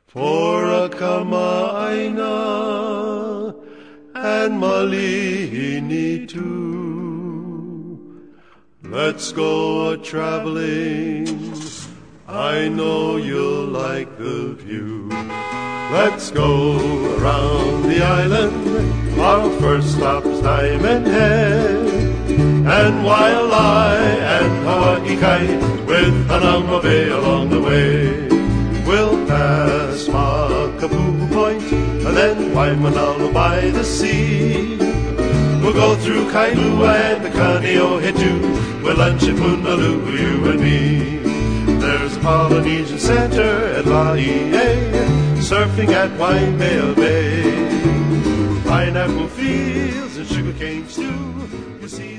For a Kamaaina and Malihini too. Let's go a-traveling, I know you'll like the view. Let's go around the island, our first stop's Diamond Head. And Waialae and Hawaii Kai, with Hanauma Bay along the way. We'll pass Makapu'u Point, and then Waimanalo by the sea. We'll go through Kailua and the Kaneohetu, we'll lunch at Punaluu, you and me. There's a Polynesian center at Laie, surfing at Waimea Bay. Pineapple fields and sugar canes too, you see.